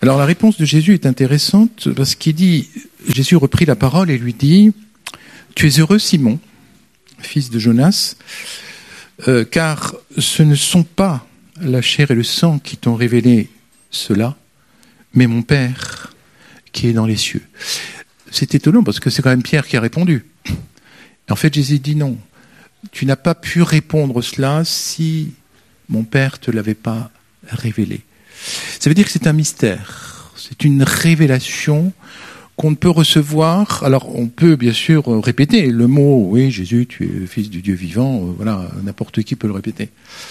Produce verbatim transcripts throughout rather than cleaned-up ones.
Alors la réponse de Jésus est intéressante parce qu'il dit, Jésus reprit la parole et lui dit, « Tu es heureux Simon, fils de Jonas, euh, car ce ne sont pas la chair et le sang qui t'ont révélé cela, mais mon Père qui est dans les cieux. » C'est étonnant parce que c'est quand même Pierre qui a répondu. En fait, Jésus dit non. Tu n'as pas pu répondre cela si mon Père ne te l'avait pas révélé. Ça veut dire que c'est un mystère. C'est une révélation qu'on ne peut recevoir. Alors, on peut bien sûr répéter le mot, oui, Jésus, tu es le Fils du Dieu vivant. Voilà, n'importe qui peut le répéter.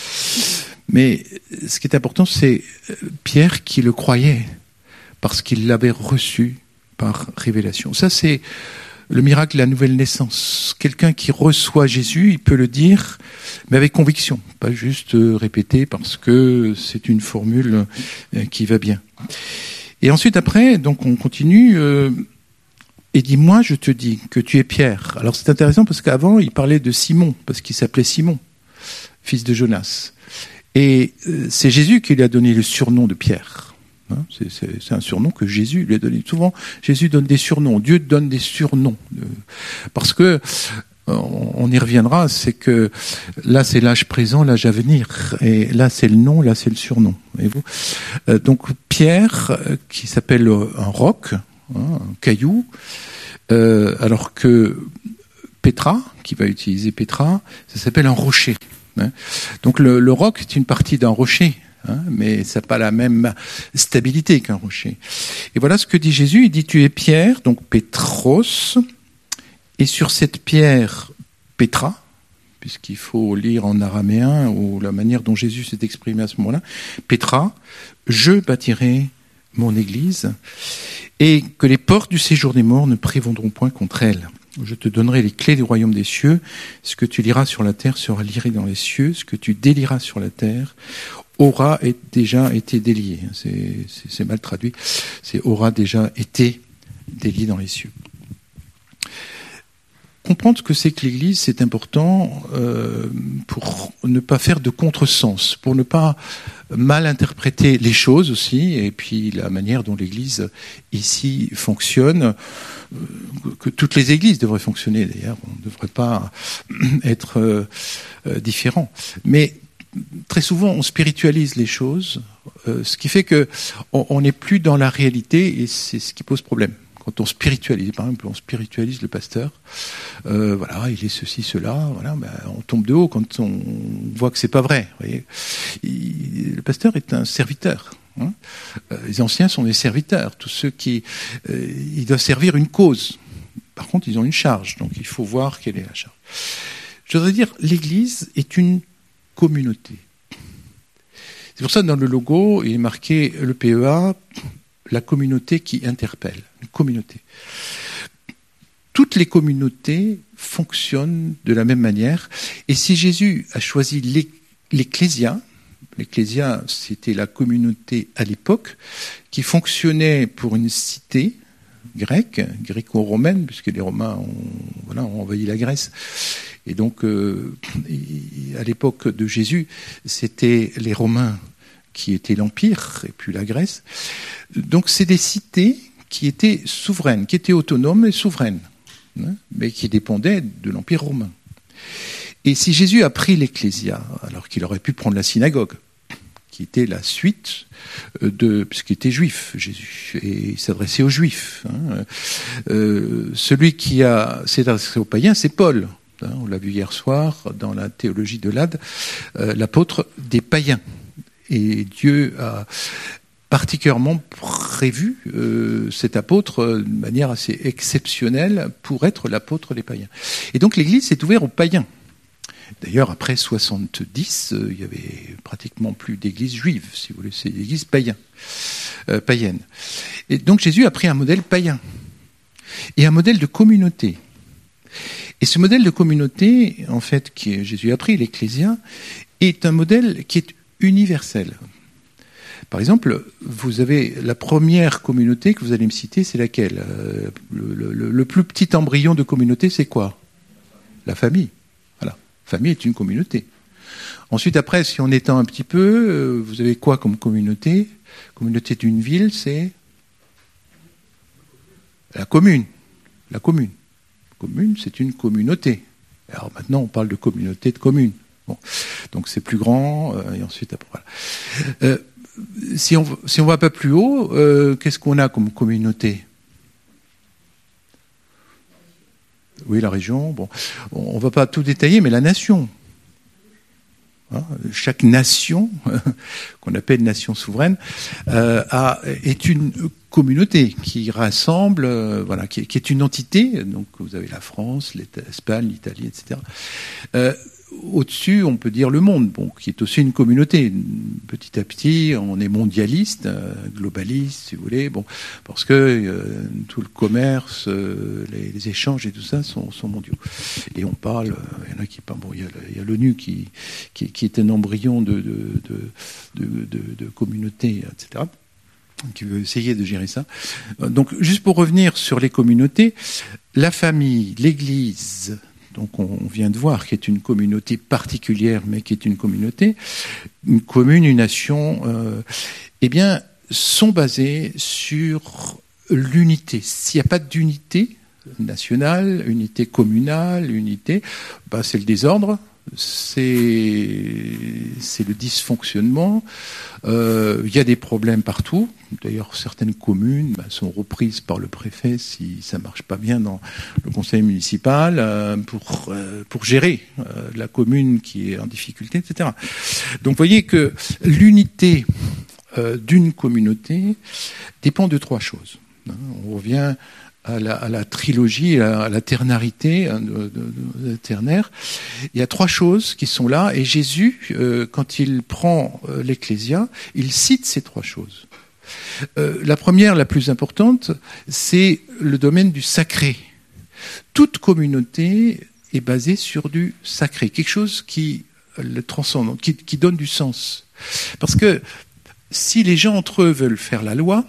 Mais ce qui est important, c'est Pierre qui le croyait parce qu'il l'avait reçu par révélation. Ça, c'est le miracle de la nouvelle naissance. Quelqu'un qui reçoit Jésus, il peut le dire, mais avec conviction, pas juste répéter parce que c'est une formule qui va bien. Et ensuite, après, donc on continue, euh, et dit, moi, je te dis que tu es Pierre. Alors c'est intéressant parce qu'avant, il parlait de Simon, parce qu'il s'appelait Simon, fils de Jonas. Et euh, c'est Jésus qui lui a donné le surnom de Pierre. C'est, c'est, c'est un surnom que Jésus lui a donné. Souvent, Jésus donne des surnoms. Dieu donne des surnoms. Parce que, on y reviendra, c'est que là, c'est l'âge présent, l'âge à venir. Et là, c'est le nom, là, c'est le surnom. Voyez-vous ? Donc, Pierre, qui s'appelle un roc, hein, un caillou, euh, alors que Pétra, qui va utiliser Pétra, ça s'appelle un rocher. Hein. Donc, le, le roc est une partie d'un rocher. Hein, mais ça n'a pas la même stabilité qu'un rocher. Et voilà ce que dit Jésus, il dit, tu es Pierre, donc Pétros, et sur cette pierre, Pétra, puisqu'il faut lire en araméen, ou la manière dont Jésus s'est exprimé à ce moment-là, Pétra, je bâtirai mon église, et que les portes du séjour des morts ne prévaudront point contre elle. Je te donnerai les clés du royaume des cieux. Ce que tu liras sur la terre sera lié dans les cieux. Ce que tu délieras sur la terre aura déjà été délié. C'est, c'est, c'est mal traduit. C'est aura déjà été délié dans les cieux. Comprendre ce que c'est que l'Église, c'est important euh, pour ne pas faire de contresens, pour ne pas mal interpréter les choses aussi, et puis la manière dont l'Église ici fonctionne, euh, que toutes les Églises devraient fonctionner d'ailleurs, on ne devrait pas être euh, euh, différent. Mais très souvent, on spiritualise les choses, euh, ce qui fait que on, on n'est plus dans la réalité, et c'est ce qui pose problème. Quand on spiritualise, par exemple, on spiritualise le pasteur, euh, voilà, il est ceci, cela, voilà, ben, on tombe de haut quand on voit que c'est pas vrai. Vous voyez, il, le pasteur est un serviteur. Hein. Les anciens sont des serviteurs, tous ceux qui, euh, ils doivent servir une cause. Par contre, ils ont une charge, donc il faut voir quelle est la charge. Je voudrais dire, l'Église est une communauté. C'est pour ça que dans le logo, il est marqué le P E A. La communauté qui interpelle, une communauté. Toutes les communautés fonctionnent de la même manière. Et si Jésus a choisi l'ecclésia, l'ecclésia c'était la communauté à l'époque, qui fonctionnait pour une cité grecque, gréco-romaine, puisque les Romains ont, voilà, ont envahi la Grèce. Et donc, euh, à l'époque de Jésus, c'était les Romains qui était l'Empire, et puis la Grèce. Donc c'est des cités qui étaient souveraines, qui étaient autonomes et souveraines, hein, mais qui dépendaient de l'Empire romain. Et si Jésus a pris l'Ecclésia, alors qu'il aurait pu prendre la synagogue, qui était la suite de... puisqu'il était juif, Jésus, et il s'adressait aux juifs. Hein, euh, celui qui a, s'est adressé aux païens, c'est Paul. Hein, on l'a vu hier soir dans la théologie de l'A D, euh, l'apôtre des païens. Et Dieu a particulièrement prévu euh, cet apôtre euh, de manière assez exceptionnelle pour être l'apôtre des païens. Et donc l'Église s'est ouverte aux païens. D'ailleurs, après soixante-dix, euh, il n'y avait pratiquement plus d'église juive, si vous voulez, c'est l'église païenne. Euh, païenne. Et donc Jésus a pris un modèle païen et un modèle de communauté. Et ce modèle de communauté, en fait, que Jésus a pris, l'Ecclésia, est un modèle qui est universel. Par exemple, vous avez la première communauté que vous allez me citer, c'est laquelle ? euh, le, le, le plus petit embryon de communauté, c'est quoi ? La famille. Voilà. La famille est une communauté. Ensuite, après, si on étend un petit peu, euh, vous avez quoi comme communauté? Communauté d'une ville, c'est la commune. La commune. Commune, c'est une communauté. Alors maintenant, on parle de communauté de communes. Bon. Donc c'est plus grand, euh, et ensuite, après, voilà. Euh, si on si on va pas plus haut, euh, qu'est-ce qu'on a comme communauté? Oui, la région. Bon, on ne va pas tout détailler, mais la nation. Hein, chaque nation, qu'on appelle nation souveraine, euh, a, est une communauté qui rassemble, euh, voilà, qui, qui est une entité. Donc, vous avez la France, l'Espagne, l'Italie, et cetera. Euh, Au-dessus, on peut dire le monde, bon, qui est aussi une communauté. Petit à petit, on est mondialiste, euh, globaliste, si vous voulez, bon, parce que euh, tout le commerce, euh, les, les échanges et tout ça sont, sont mondiaux. Et on parle, il euh, y en a qui parlent, bon, il y a, il y a l'ONU qui, qui, qui est un embryon de, de, de, de, de, de communauté, et cetera, qui veut essayer de gérer ça. Donc, juste pour revenir sur les communautés, la famille, l'Église, donc on vient de voir, qui est une communauté particulière, mais qui est une communauté, une commune, une nation, euh, eh bien, sont basées sur l'unité. S'il n'y a pas d'unité nationale, unité communale, unité, bah, c'est le désordre, c'est, c'est le dysfonctionnement. Euh, il y a des problèmes partout. D'ailleurs, certaines communes bah, sont reprises par le préfet si ça marche pas bien dans le conseil municipal euh, pour euh, pour gérer euh, la commune qui est en difficulté, et cetera. Donc, vous voyez que l'unité euh, d'une communauté dépend de trois choses. Hein, on revient à la, à la trilogie, à la, à la ternarité, hein, de, de, de ternaire. Il y a trois choses qui sont là, et Jésus, euh, quand il prend euh, l'Ecclésia, il cite ces trois choses. Euh, la première, la plus importante, c'est le domaine du sacré. Toute communauté est basée sur du sacré, quelque chose qui le transcende, qui, qui donne du sens. Parce que si les gens entre eux veulent faire la loi,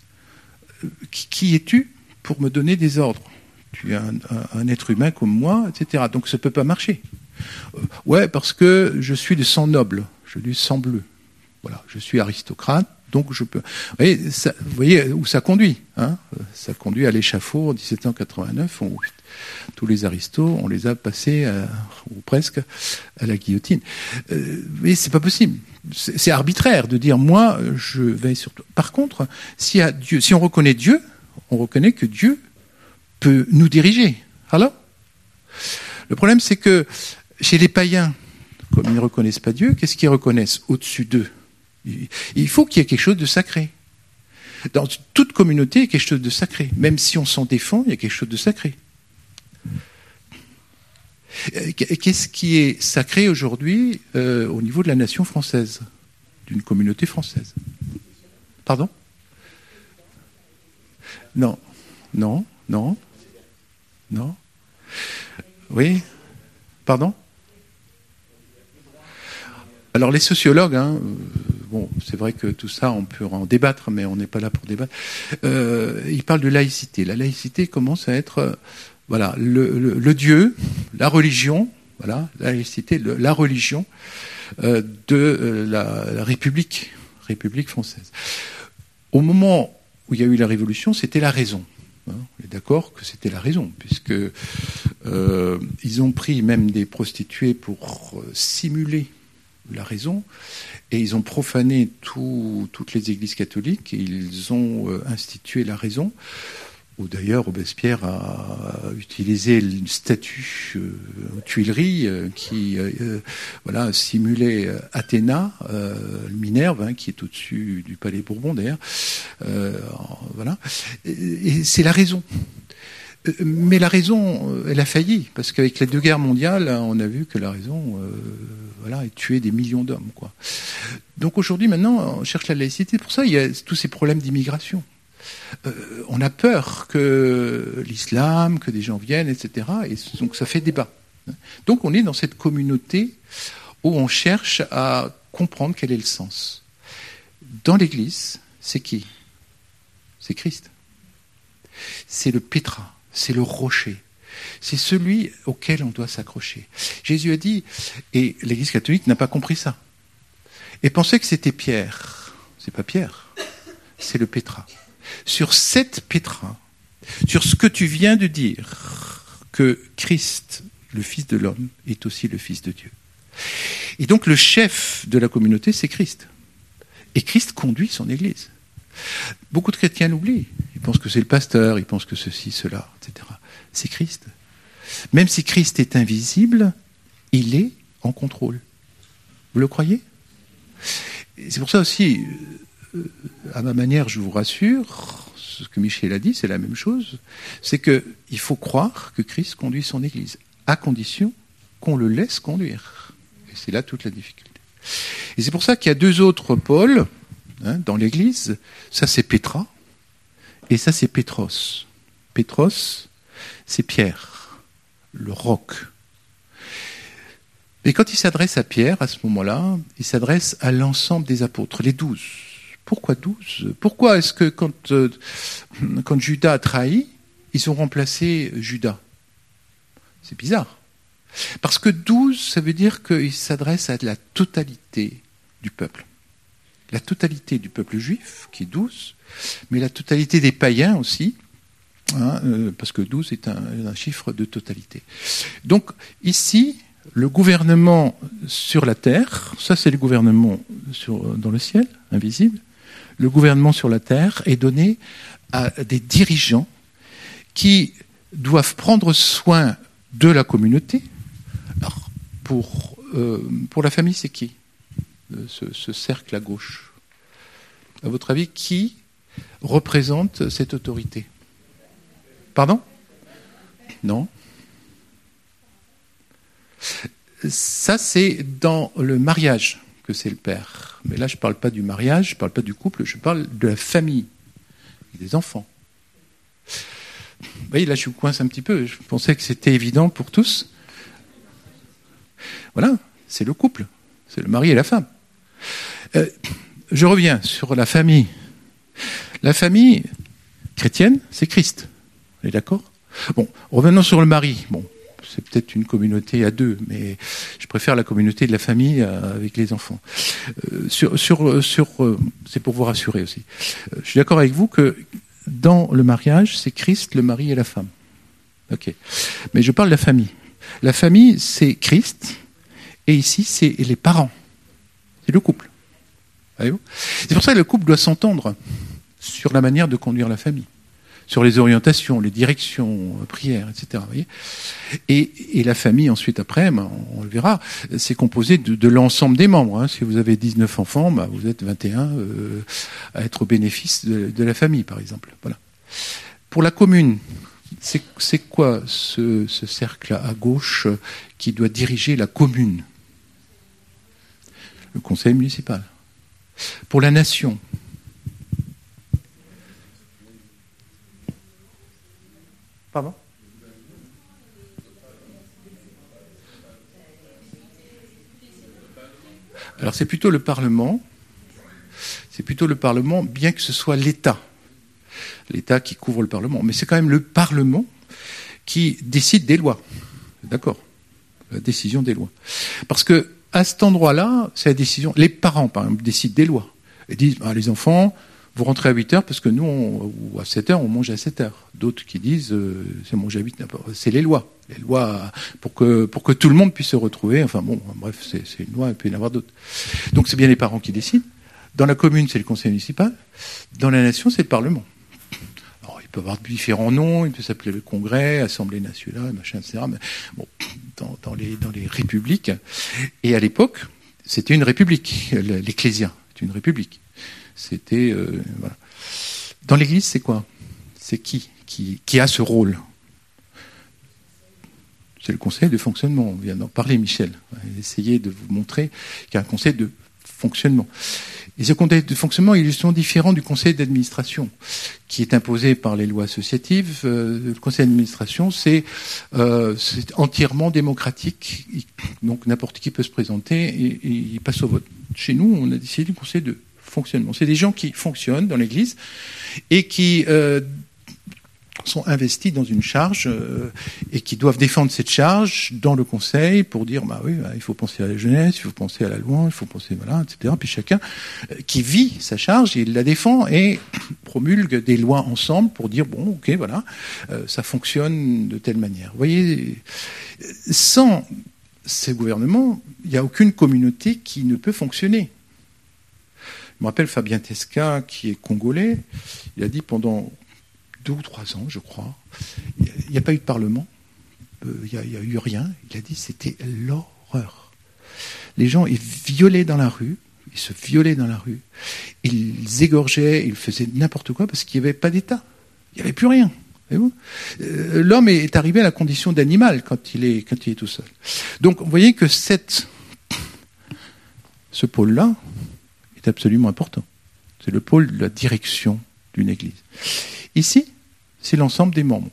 qui, qui es-tu pour me donner des ordres? Tu es un, un, un être humain comme moi, et cetera. Donc ça ne peut pas marcher. Euh, ouais, parce que je suis de sang noble, je suis du sang bleu. Voilà, je suis aristocrate, donc je peux. Vous voyez, ça, vous voyez où ça conduit, hein? Ça conduit à l'échafaud en dix-sept cent quatre-vingt-neuf. On, tous les aristos, on les a passés, à, ou presque, à la guillotine. Euh, mais c'est pas possible. C'est, c'est arbitraire de dire moi, je vais sur toi. Par contre, si, à Dieu, si on reconnaît Dieu, on reconnaît que Dieu peut nous diriger. Alors, le problème, c'est que chez les païens, comme ils ne reconnaissent pas Dieu, qu'est-ce qu'ils reconnaissent au-dessus d'eux? Il faut qu'il y ait quelque chose de sacré. Dans toute communauté, il y a quelque chose de sacré. Même si on s'en défend, il y a quelque chose de sacré. Qu'est-ce qui est sacré aujourd'hui euh, au niveau de la nation française, d'une communauté française? Pardon? Non, non, non, non. Oui, pardon? Alors les sociologues, hein, bon, c'est vrai que tout ça, on peut en débattre, mais on n'est pas là pour débattre. Euh, ils parlent de laïcité. La laïcité commence à être, euh, voilà, le, le, le Dieu, la religion, voilà, la laïcité, le, la religion euh, de euh, la, la République, République française. Au moment où il y a eu la Révolution, c'était la raison. Hein, on est d'accord que c'était la raison, puisque euh, ils ont pris même des prostituées pour euh, simuler la raison, et ils ont profané tout, toutes les églises catholiques, et ils ont euh, institué la raison, où d'ailleurs Robespierre a utilisé une statue euh, aux Tuileries euh, qui euh, voilà, simulait Athéna, euh, Minerve, hein, qui est au-dessus du palais Bourbon d'ailleurs. Euh, voilà. Et, et c'est la raison. Mais la raison, elle a failli, parce qu'avec les deux guerres mondiales, on a vu que la raison, euh, voilà, a tué des millions d'hommes, quoi. Donc aujourd'hui, maintenant, on cherche la laïcité. Pour ça, il y a tous ces problèmes d'immigration. Euh, on a peur que l'islam, que des gens viennent, et cetera. Et donc ça fait débat. Donc on est dans cette communauté où on cherche à comprendre quel est le sens. Dans l'Église, c'est qui? C'est Christ. C'est le pétrin. C'est le rocher. C'est celui auquel on doit s'accrocher. Jésus a dit, et l'Église catholique n'a pas compris ça, et pensait que c'était Pierre. C'est pas Pierre, c'est le pétrin. Sur cette pétrin, sur ce que tu viens de dire, que Christ, le Fils de l'homme, est aussi le Fils de Dieu. Et donc le chef de la communauté, c'est Christ. Et Christ conduit son Église. Beaucoup de chrétiens l'oublient. Ils pensent que c'est le pasteur, ils pensent que ceci, cela, et cetera. C'est Christ. Même si Christ est invisible, il est en contrôle. Vous le croyez ? Et c'est pour ça aussi, à ma manière, je vous rassure, ce que Michel a dit, c'est la même chose, c'est qu'il faut croire que Christ conduit son Église, à condition qu'on le laisse conduire. Et c'est là toute la difficulté. Et c'est pour ça qu'il y a deux autres pôles hein, dans l'Église. Ça, c'est Pétra, et ça, c'est Pétros. Pétros, c'est Pierre, le roc. Et quand il s'adresse à Pierre, à ce moment-là, il s'adresse à l'ensemble des apôtres, les douze. Pourquoi douze ? Pourquoi est-ce que quand, euh, quand Judas a trahi, ils ont remplacé Judas ? C'est bizarre. Parce que douze, ça veut dire qu'il s'adresse à la totalité du peuple. La totalité du peuple juif, qui est douze, mais la totalité des païens aussi, hein, euh, parce que douze est un, un chiffre de totalité. Donc ici, le gouvernement sur la terre, ça c'est le gouvernement sur, dans le ciel, invisible, le gouvernement sur la terre est donné à des dirigeants qui doivent prendre soin de la communauté. Alors, pour, euh, pour la famille, c'est qui ? ce, ce cercle à gauche. À votre avis, qui représente cette autorité ? Pardon ? Non ? Ça, c'est dans le mariage que c'est le père. Mais là, je ne parle pas du mariage, je ne parle pas du couple, je parle de la famille, des enfants. Vous voyez, là, je vous coince un petit peu. Je pensais que c'était évident pour tous. Voilà, c'est le couple. C'est le mari et la femme. Euh, je reviens sur la famille. La famille chrétienne, c'est Christ. Vous êtes d'accord ? Bon, revenons sur le mari. Bon, c'est peut-être une communauté à deux, mais je préfère la communauté de la famille avec les enfants. Euh, sur, sur, sur, euh, c'est pour vous rassurer aussi. Euh, je suis d'accord avec vous que dans le mariage, c'est Christ, le mari et la femme. Ok. Mais je parle de la famille. La famille, c'est Christ, et ici, c'est les parents. C'est le couple. Voyez-vous ? C'est pour ça que le couple doit s'entendre sur la manière de conduire la famille, sur les orientations, les directions, prières, et cetera. Vous voyez ? et, et la famille, ensuite, après, ben, on le verra, c'est composé de, de l'ensemble des membres. Hein. Si vous avez dix-neuf enfants, ben, vous êtes vingt et un euh, à être au bénéfice de, de la famille, par exemple. Voilà. Pour la commune, c'est, c'est quoi ce, ce cercle à gauche qui doit diriger la commune ? Le conseil municipal. Pour la nation, pardon ? Alors c'est plutôt le Parlement, c'est plutôt le Parlement, bien que ce soit l'État, l'État qui couvre le Parlement, mais c'est quand même le Parlement qui décide des lois, d'accord ? La décision des lois. Parce que à cet endroit-là, c'est la décision. Les parents, par exemple, décident des lois. Ils disent, ah, les enfants, vous rentrez à huit heures parce que nous, on, ou à sept heures, on mange à sept heures. D'autres qui disent, euh, c'est manger à huit, c'est les lois. Les lois pour que, pour que tout le monde puisse se retrouver. Enfin bon, bref, c'est, c'est une loi, il peut y en avoir d'autres. Donc c'est bien les parents qui décident. Dans la commune, c'est le conseil municipal. Dans la nation, c'est le Parlement. Alors, il peut avoir différents noms, il peut s'appeler le Congrès, Assemblée nationale, machin, et cetera. Mais bon, dans, dans, les, dans les républiques. Et à l'époque, c'était une république. L'Ecclésia, c'était une république. C'était... Euh, voilà. Dans l'Église, c'est quoi ? C'est qui, qui qui a ce rôle ? C'est le conseil de fonctionnement. On vient d'en parler, Michel. Essayez de vous montrer qu'il y a un conseil de fonctionnement. Et ce conseil de fonctionnement, il est justement différent du conseil d'administration, qui est imposé par les lois associatives. Euh, le conseil d'administration, c'est, euh, c'est entièrement démocratique. Donc n'importe qui peut se présenter et, et il passe au vote. Chez nous, on a décidé du conseil de fonctionnement. C'est des gens qui fonctionnent dans l'Église et qui euh, sont investis dans une charge euh, et qui doivent défendre cette charge dans le conseil pour dire bah oui bah, il faut penser à la jeunesse, il faut penser à la loi, il faut penser voilà et cetera. Puis chacun euh, qui vit sa charge, il la défend et promulgue des lois ensemble pour dire bon ok voilà euh, ça fonctionne de telle manière. Vous voyez, sans ces gouvernements, il n'y a aucune communauté qui ne peut fonctionner. Je me rappelle Fabien Tesca qui est congolais, il a dit pendant deux ou trois ans, je crois. Il n'y a pas eu de parlement. Euh, il n'y a, a eu rien. Il a dit que c'était l'horreur. Les gens, ils violaient dans la rue. Ils se violaient dans la rue. Ils égorgeaient, ils faisaient n'importe quoi parce qu'il n'y avait pas d'État. Il n'y avait plus rien. Voyez-vous ? Euh, l'homme est arrivé à la condition d'animal quand il est, quand il est tout seul. Donc, vous voyez que cette, ce pôle-là est absolument important. C'est le pôle de la direction d'une église. Ici, c'est l'ensemble des membres.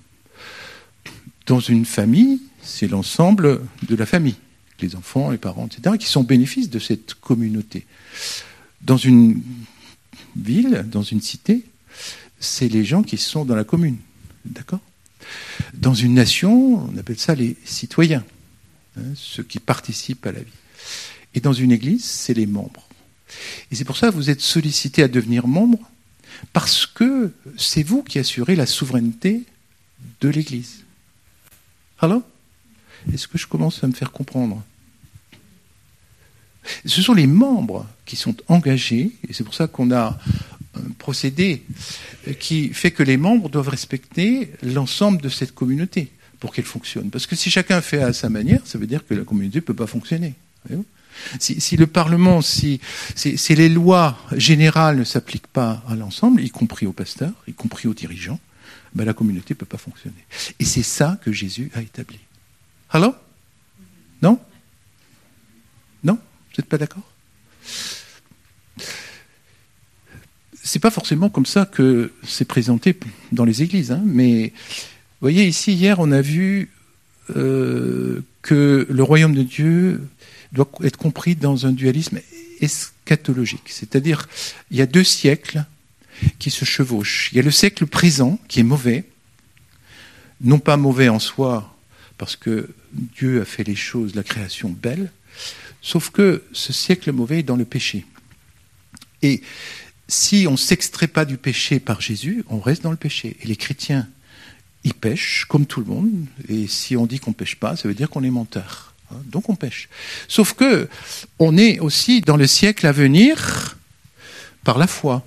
Dans une famille, c'est l'ensemble de la famille, les enfants, les parents, et cetera, qui sont bénéfices de cette communauté. Dans une ville, dans une cité, c'est les gens qui sont dans la commune. D'accord ? Dans une nation, on appelle ça les citoyens, hein, ceux qui participent à la vie. Et dans une église, c'est les membres. Et c'est pour ça que vous êtes sollicités à devenir membre, parce que c'est vous qui assurez la souveraineté de l'Église. Alors, est-ce que je commence à me faire comprendre ? Ce sont les membres qui sont engagés, et c'est pour ça qu'on a un procédé qui fait que les membres doivent respecter l'ensemble de cette communauté pour qu'elle fonctionne. Parce que si chacun fait à sa manière, ça veut dire que la communauté ne peut pas fonctionner. Voyez-vous ? Si, si le Parlement, si, si, si les lois générales ne s'appliquent pas à l'ensemble, y compris aux pasteurs, y compris aux dirigeants, ben la communauté ne peut pas fonctionner. Et c'est ça que Jésus a établi. Alors ? Non ? Non ? Vous n'êtes pas d'accord ? C'est pas forcément comme ça que c'est présenté dans les églises, hein, mais vous voyez, ici, hier, on a vu euh, que le royaume de Dieu doit être compris dans un dualisme eschatologique. C'est-à-dire, il y a deux siècles qui se chevauchent. Il y a le siècle présent, qui est mauvais, non pas mauvais en soi, parce que Dieu a fait les choses, la création, belle, sauf que ce siècle mauvais est dans le péché. Et si on ne s'extrait pas du péché par Jésus, on reste dans le péché. Et les chrétiens, ils pêchent, comme tout le monde, et si on dit qu'on ne pêche pas, ça veut dire qu'on est menteur. Donc on pêche. Sauf que on est aussi dans le siècle à venir par la foi.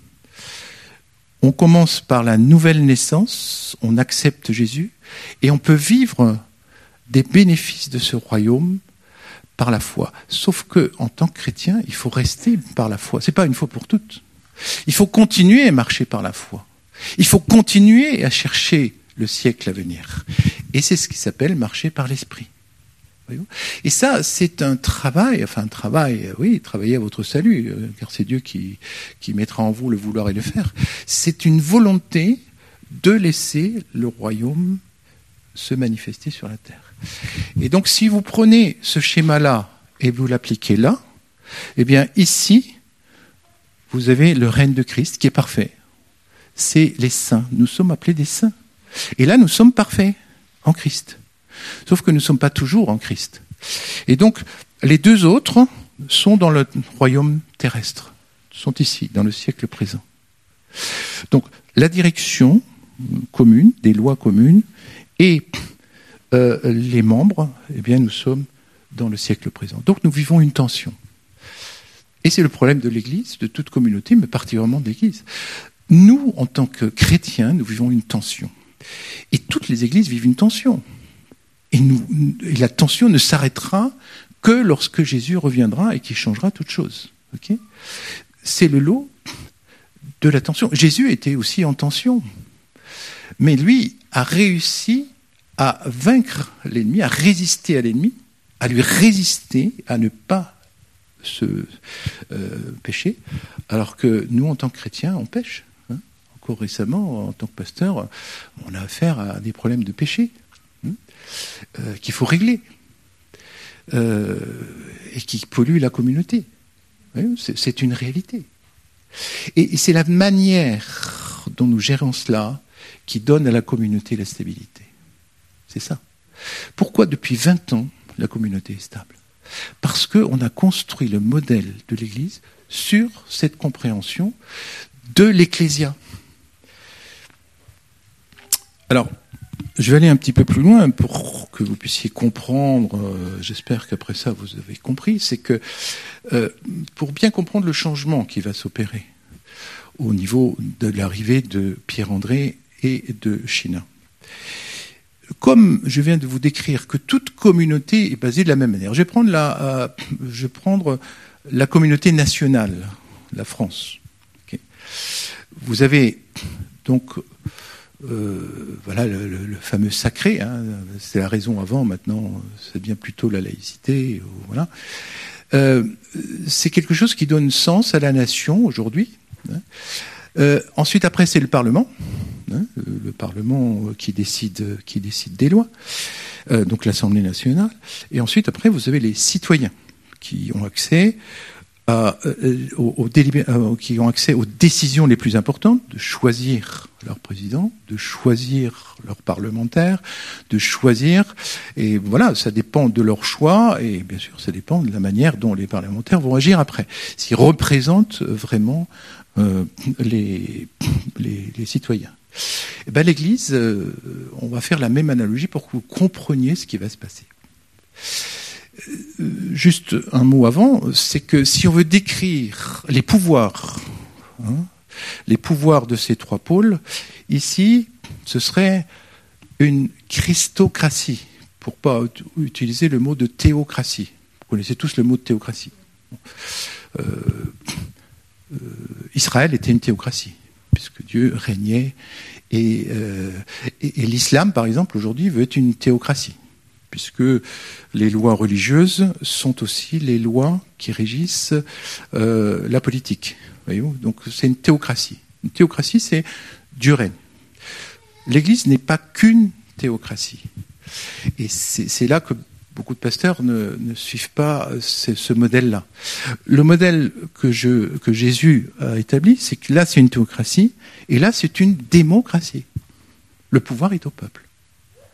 On commence par la nouvelle naissance, on accepte Jésus, et on peut vivre des bénéfices de ce royaume par la foi. Sauf que, en tant que chrétien, il faut rester par la foi. C'est pas une fois pour toutes. Il faut continuer à marcher par la foi. Il faut continuer à chercher le siècle à venir. Et c'est ce qui s'appelle marcher par l'esprit. Et ça, c'est un travail, enfin un travail, oui, travailler à votre salut, car c'est Dieu qui, qui mettra en vous le vouloir et le faire. C'est une volonté de laisser le royaume se manifester sur la terre. Et donc, si vous prenez ce schéma-là et vous l'appliquez là, eh bien, ici, vous avez le règne de Christ qui est parfait. C'est les saints. Nous sommes appelés des saints. Et là, nous sommes parfaits en Christ. Sauf que nous ne sommes pas toujours en Christ. Et donc, les deux autres sont dans le royaume terrestre, sont ici, dans le siècle présent. Donc, la direction commune, des lois communes, et euh, les membres, eh bien, nous sommes dans le siècle présent. Donc, nous vivons une tension. Et c'est le problème de l'Église, de toute communauté, mais particulièrement de l'Église. Nous, en tant que chrétiens, nous vivons une tension. Et toutes les églises vivent une tension. Et, nous, et la tension ne s'arrêtera que lorsque Jésus reviendra et qu'il changera toute chose. Okay ? C'est le lot de la tension. Jésus était aussi en tension. Mais lui a réussi à vaincre l'ennemi, à résister à l'ennemi, à lui résister, à ne pas se euh, pécher, alors que nous, en tant que chrétiens, on pêche. Hein. Encore récemment, en tant que pasteur, on a affaire à des problèmes de péché. Euh, qu'il faut régler euh, et qui pollue la communauté. C'est, c'est une réalité. Et, et c'est la manière dont nous gérons cela qui donne à la communauté la stabilité. C'est ça. Pourquoi depuis vingt ans, la communauté est stable ? Parce qu'on a construit le modèle de l'Église sur cette compréhension de l'Ecclésia. Alors, je vais aller un petit peu plus loin pour que vous puissiez comprendre, euh, j'espère qu'après ça vous avez compris, c'est que euh, pour bien comprendre le changement qui va s'opérer au niveau de l'arrivée de Pierre-André et de China. Comme je viens de vous décrire que toute communauté est basée de la même manière, je vais prendre la, euh, je vais prendre la communauté nationale, la France. Okay. Vous avez donc euh, voilà le, le, le fameux sacré, hein, c'est la raison avant, maintenant ça devient plutôt la laïcité. Voilà. Euh, c'est quelque chose qui donne sens à la nation aujourd'hui. Hein. Euh, ensuite, après, c'est le Parlement, hein, le Parlement qui décide, qui décide des lois, euh, donc l'Assemblée nationale. Et ensuite, après, vous avez les citoyens qui ont accès à, euh, aux, aux délibé- euh, qui ont accès aux décisions les plus importantes, de choisir leur président, de choisir leur parlementaire, de choisir, et voilà, ça dépend de leur choix, et bien sûr, ça dépend de la manière dont les parlementaires vont agir après. S'ils représentent vraiment euh, les, les, les citoyens. Et ben, l'Église, euh, on va faire la même analogie pour que vous compreniez ce qui va se passer. Juste un mot avant, c'est que si on veut décrire les pouvoirs, hein, les pouvoirs de ces trois pôles, ici, ce serait une christocratie, pour ne pas utiliser le mot de théocratie. Vous connaissez tous le mot de théocratie. Euh, euh, Israël était une théocratie, puisque Dieu régnait, et, euh, et, et l'islam, par exemple, aujourd'hui, veut être une théocratie, puisque les lois religieuses sont aussi les lois qui régissent euh, la politique. Voyez-vous ? Donc c'est une théocratie. Une théocratie, c'est Dieu règne. L'Église n'est pas qu'une théocratie. Et c'est, c'est là que beaucoup de pasteurs ne, ne suivent pas ce, ce modèle-là. Le modèle que, je, que Jésus a établi, c'est que là c'est une théocratie, et là c'est une démocratie. Le pouvoir est au peuple. Voyez-vous ?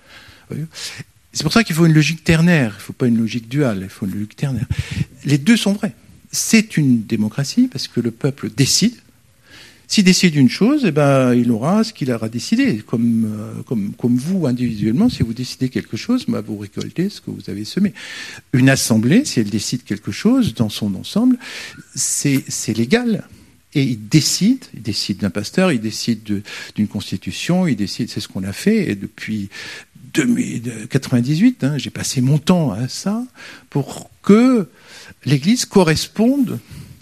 C'est pour ça qu'il faut une logique ternaire, il ne faut pas une logique duale, il faut une logique ternaire. Les deux sont vrais. C'est une démocratie parce que le peuple décide. S'il décide une chose, eh ben, il aura ce qu'il aura décidé. Comme, euh, comme, comme vous, individuellement, si vous décidez quelque chose, bah, vous récoltez ce que vous avez semé. Une assemblée, si elle décide quelque chose dans son ensemble, c'est, c'est légal. Et il décide, il décide d'un pasteur, il décide de, d'une constitution, il décide, c'est ce qu'on a fait, et depuis quatre-vingt-dix-huit, hein, j'ai passé mon temps à ça, pour que l'Église corresponde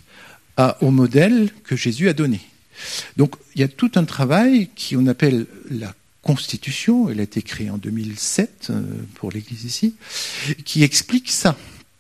à, au modèle que Jésus a donné. Donc il y a tout un travail qui on appelle la Constitution, elle a été créée en deux mille sept euh, pour l'Église ici, qui explique ça,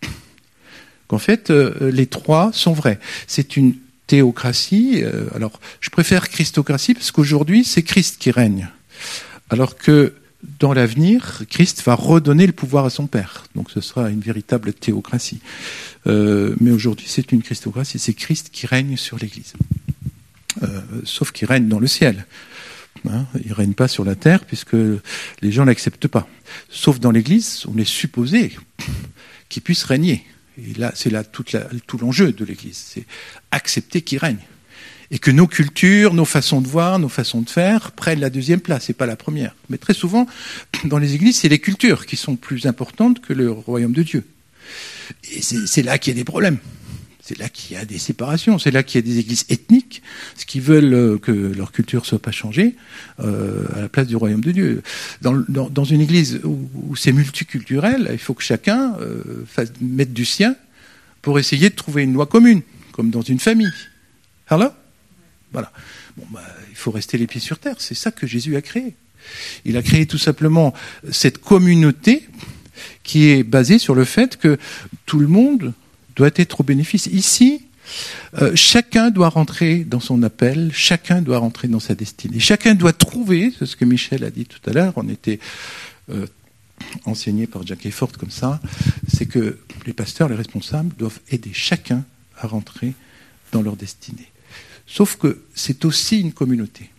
qu'en fait euh, les trois sont vrais. C'est une théocratie, euh, alors je préfère christocratie parce qu'aujourd'hui c'est Christ qui règne, alors que dans l'avenir, Christ va redonner le pouvoir à son Père. Donc ce sera une véritable théocratie. Euh, mais aujourd'hui, c'est une christocratie. C'est Christ qui règne sur l'Église. Euh, sauf qu'il règne dans le ciel. Hein, il ne règne pas sur la terre, puisque les gens ne l'acceptent pas. Sauf dans l'Église, on est supposé qu'il puisse régner. Et là, c'est là toute la, tout l'enjeu de l'Église. C'est accepter qu'il règne. Et que nos cultures, nos façons de voir, nos façons de faire prennent la deuxième place et pas la première. Mais très souvent, dans les églises, c'est les cultures qui sont plus importantes que le royaume de Dieu. Et c'est, c'est là qu'il y a des problèmes. C'est là qu'il y a des séparations. C'est là qu'il y a des églises ethniques, ce qui veulent que leur culture soit pas changée euh, à la place du royaume de Dieu. Dans, dans, dans une église où, où c'est multiculturel, il faut que chacun euh, fasse, mette du sien pour essayer de trouver une loi commune, comme dans une famille. Alors Voilà. Bon, bah, il faut rester les pieds sur terre. C'est ça que Jésus a créé. Il a créé tout simplement cette communauté qui est basée sur le fait que tout le monde doit être au bénéfice. Ici, euh, chacun doit rentrer dans son appel, chacun doit rentrer dans sa destinée. Chacun doit trouver, c'est ce que Michel a dit tout à l'heure, on était euh, enseigné par Jack Hayford comme ça, c'est que les pasteurs, les responsables doivent aider chacun à rentrer dans leur destinée. Sauf que c'est aussi une communauté.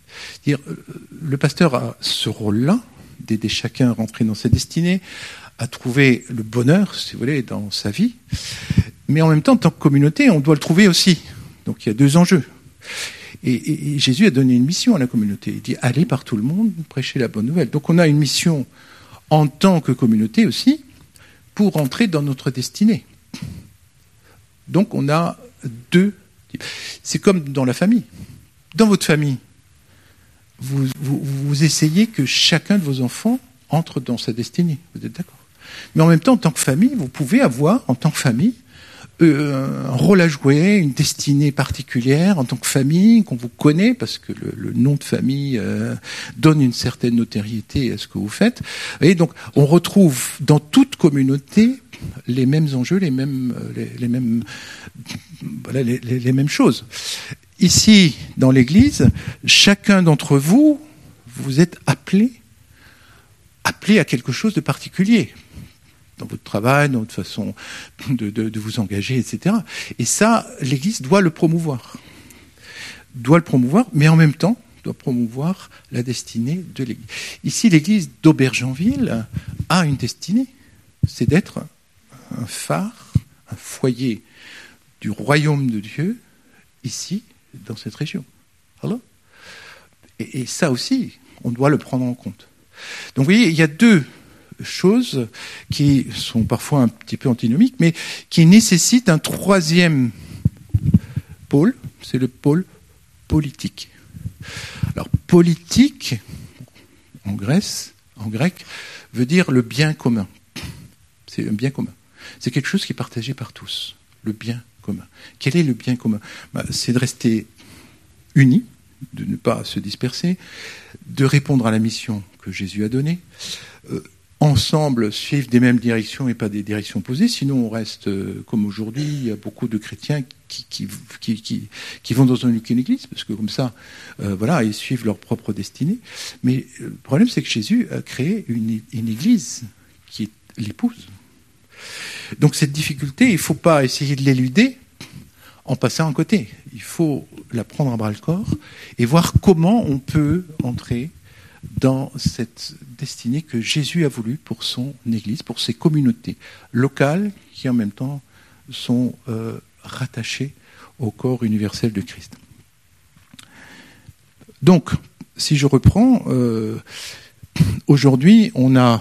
C'est-à-dire, le pasteur a ce rôle-là, d'aider chacun à rentrer dans sa destinée, à trouver le bonheur, si vous voulez, dans sa vie. Mais en même temps, en tant que communauté, on doit le trouver aussi. Donc il y a deux enjeux. Et, et, et Jésus a donné une mission à la communauté. Il dit, allez par tout le monde, prêchez la bonne nouvelle. Donc on a une mission en tant que communauté aussi, pour entrer dans notre destinée. Donc on a deux types. C'est comme dans la famille. Dans votre famille, vous, vous, vous essayez que chacun de vos enfants entre dans sa destinée. Vous êtes d'accord ? Mais en même temps, en tant que famille, vous pouvez avoir, en tant que famille, euh, un rôle à jouer, une destinée particulière, en tant que famille, qu'on vous connaît, parce que le, le nom de famille euh, donne une certaine notoriété à ce que vous faites. Et donc, on retrouve dans toute communauté les mêmes enjeux, les mêmes, les, les mêmes, voilà, les, les, les mêmes choses. Ici, dans l'Église, chacun d'entre vous, vous êtes appelé, appelé à quelque chose de particulier, dans votre travail, dans votre façon de, de, de vous engager, et cetera. Et ça, l'Église doit le promouvoir. Doit le promouvoir, mais en même temps, doit promouvoir la destinée de l'Église. Ici, l'Église d'Aubergenville a une destinée, c'est d'être un phare, un foyer du royaume de Dieu, ici, dans cette région. Alors, et, et ça aussi, on doit le prendre en compte. Donc vous voyez, il y a deux choses qui sont parfois un petit peu antinomiques, mais qui nécessitent un troisième pôle, c'est le pôle politique. Alors, politique, en Grèce, en grec, veut dire le bien commun. C'est un bien commun. C'est quelque chose qui est partagé par tous, le bien commun. Quel est le bien commun ? Ben, c'est de rester unis, de ne pas se disperser, de répondre à la mission que Jésus a donnée, euh, ensemble suivre des mêmes directions et pas des directions opposées, sinon on reste euh, comme aujourd'hui, il y a beaucoup de chrétiens qui, qui, qui, qui, qui vont dans une église, parce que comme ça, euh, voilà, ils suivent leur propre destinée. Mais le problème, c'est que Jésus a créé une, une église qui est l'épouse. Donc cette difficulté, il ne faut pas essayer de l'éluder en passant à côté. Il faut la prendre à bras-le-corps et voir comment on peut entrer dans cette destinée que Jésus a voulu pour son Église, pour ses communautés locales qui en même temps sont euh, rattachées au corps universel de Christ. Donc, si je reprends, euh, aujourd'hui on a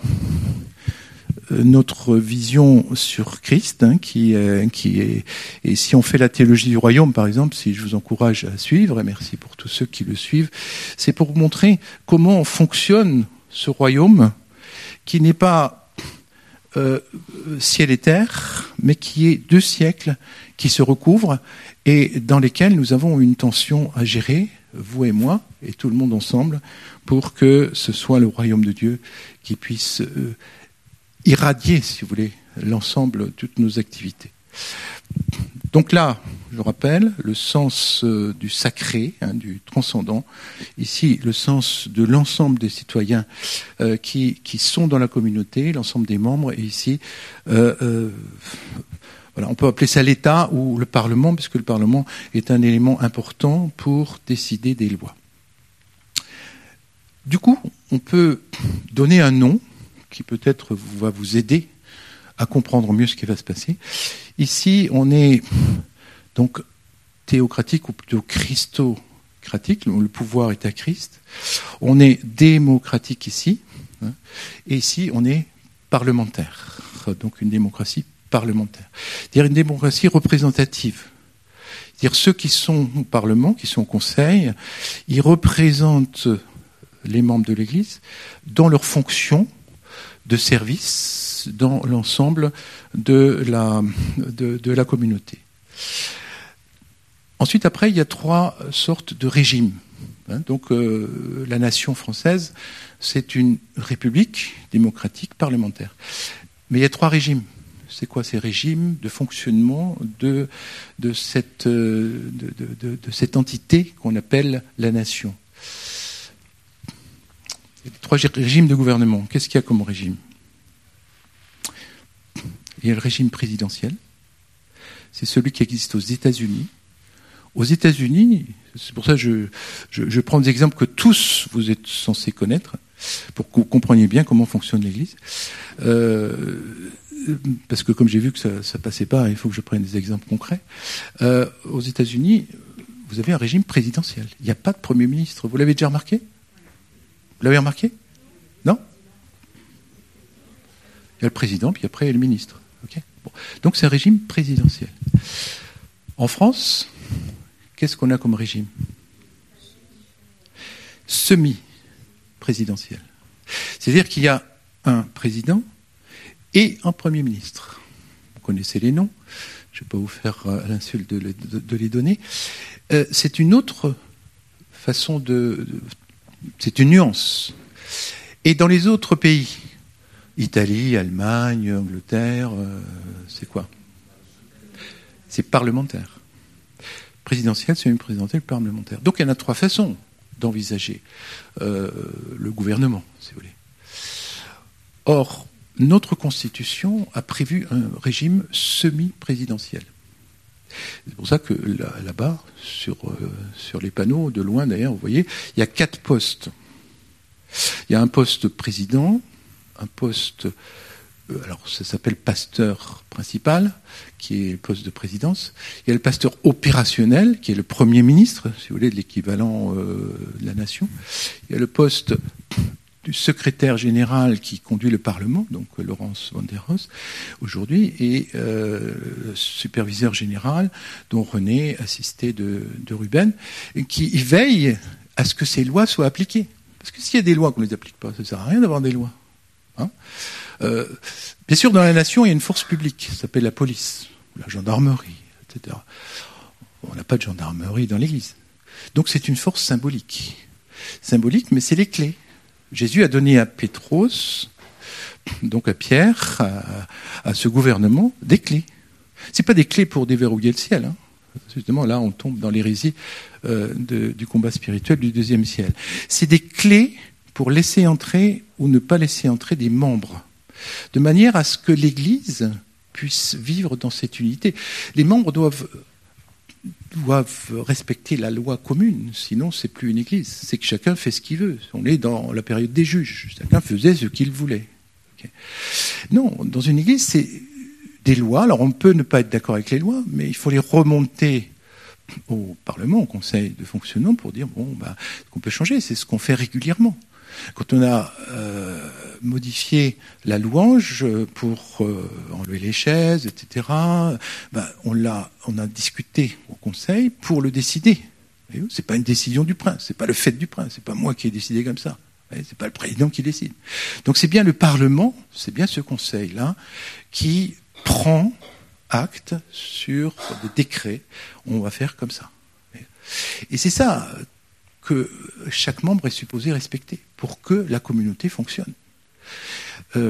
notre vision sur Christ, hein, qui, euh, qui est, et si on fait la théologie du royaume, par exemple, si je vous encourage à suivre, et merci pour tous ceux qui le suivent, c'est pour montrer comment fonctionne ce royaume, qui n'est pas euh, ciel et terre, mais qui est deux siècles qui se recouvrent, et dans lesquels nous avons une tension à gérer, vous et moi, et tout le monde ensemble, pour que ce soit le royaume de Dieu qui puisse euh, irradier, si vous voulez, l'ensemble de toutes nos activités. Donc là, je rappelle, le sens euh, du sacré, hein, du transcendant. Ici, le sens de l'ensemble des citoyens euh, qui, qui sont dans la communauté, l'ensemble des membres. Et ici, euh, euh, voilà, on peut appeler ça l'État ou le Parlement, puisque le Parlement est un élément important pour décider des lois. Du coup, on peut donner un nom qui peut-être va vous aider à comprendre mieux ce qui va se passer. Ici, on est donc théocratique ou plutôt christocratique, le pouvoir est à Christ. On est démocratique ici, hein, et ici, on est parlementaire, donc une démocratie parlementaire. C'est-à-dire une démocratie représentative. C'est-à-dire ceux qui sont au Parlement, qui sont au Conseil, ils représentent les membres de l'Église dans leurs fonctions de service dans l'ensemble de la, de, de la communauté. Ensuite, après, il y a trois sortes de régimes. Hein, donc, euh, la nation française, c'est une république démocratique parlementaire. Mais il y a trois régimes. C'est quoi ces régimes de fonctionnement de, de, cette, de, de, de, de cette entité qu'on appelle la nation? Il y a trois régimes de gouvernement. Qu'est-ce qu'il y a comme régime? Il y a le régime présidentiel. C'est celui qui existe aux États-Unis, Aux États-Unis, c'est pour ça que je, je, je prends des exemples que tous vous êtes censés connaître, pour que vous compreniez bien comment fonctionne l'Église. Euh, parce que comme j'ai vu que ça ne passait pas, il faut que je prenne des exemples concrets. Euh, aux États-Unis, vous avez un régime présidentiel. Il n'y a pas de Premier ministre. Vous l'avez déjà remarqué ? Vous l'avez remarqué ? Non ? Il y a le président, puis après il y a le ministre. Okay ? Bon. Donc c'est un régime présidentiel. En France, qu'est-ce qu'on a comme régime ? Semi-présidentiel. C'est-à-dire qu'il y a un président et un Premier ministre. Vous connaissez les noms, je ne vais pas vous faire l'insulte de, de, de les donner. Euh, c'est une autre façon de, de... C'est une nuance. Et dans les autres pays, Italie, Allemagne, Angleterre, euh, c'est quoi ? C'est parlementaire. Présidentiel, semi-présidentiel, parlementaire. Donc il y en a trois façons d'envisager euh, le gouvernement, si vous voulez. Or, notre Constitution a prévu un régime semi-présidentiel. C'est pour ça que là, là-bas, sur, euh, sur les panneaux, de loin d'ailleurs, vous voyez, il y a quatre postes. Il y a un poste président, un poste, euh, alors ça s'appelle pasteur principal, qui est le poste de présidence. Il y a le pasteur opérationnel, qui est le Premier ministre, si vous voulez, de l'équivalent euh, de la nation. Il y a le poste du secrétaire général qui conduit le Parlement, donc Laurence van der Roos, aujourd'hui, et euh, le superviseur général, dont René, assisté de, de Ruben, qui veille à ce que ces lois soient appliquées. Parce que s'il y a des lois qu'on ne les applique pas, ça ne sert à rien d'avoir des lois. Hein euh, bien sûr, dans la nation, il y a une force publique, ça s'appelle la police, la gendarmerie, et cetera. On n'a pas de gendarmerie dans l'Église. Donc c'est une force symbolique. Symbolique, mais c'est les clés. Jésus a donné à Pétros, donc à Pierre, à, à ce gouvernement, des clés. Ce n'est pas des clés pour déverrouiller le ciel. Hein. Justement, là, on tombe dans l'hérésie euh, de, du combat spirituel du deuxième ciel. C'est des clés pour laisser entrer ou ne pas laisser entrer des membres, de manière à ce que l'Église puisse vivre dans cette unité. Les membres doivent... doivent respecter la loi commune, sinon c'est plus une église. C'est que chacun fait ce qu'il veut. On est dans la période des juges. Chacun faisait ce qu'il voulait. Okay. Non, dans une église, c'est des lois. Alors on peut ne pas être d'accord avec les lois, mais il faut les remonter au Parlement, au Conseil de fonctionnement, pour dire, bon, bah, ce qu'on peut changer, c'est ce qu'on fait régulièrement. Quand on a euh, modifié la louange pour euh, enlever les chaises, et cetera, ben, on, l'a, on a discuté au Conseil pour le décider. C'est pas une décision du prince, c'est pas le fait du prince, c'est pas moi qui ai décidé comme ça. C'est pas le président qui décide. Donc c'est bien le Parlement, c'est bien ce Conseil-là qui prend acte sur des décrets. On va faire comme ça. Et c'est ça que chaque membre est supposé respecter pour que la communauté fonctionne. Euh,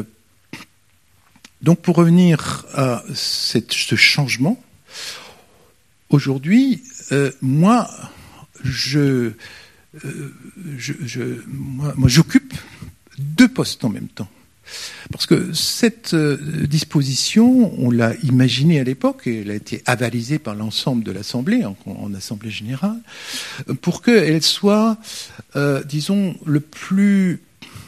donc pour revenir à cette, ce changement, aujourd'hui, euh, moi, je, euh, je, je, moi, moi, j'occupe deux postes en même temps. Parce que cette euh, disposition, on l'a imaginée à l'époque, et elle a été avalisée par l'ensemble de l'Assemblée, en, en Assemblée générale, pour qu'elle soit, euh, disons, le plus...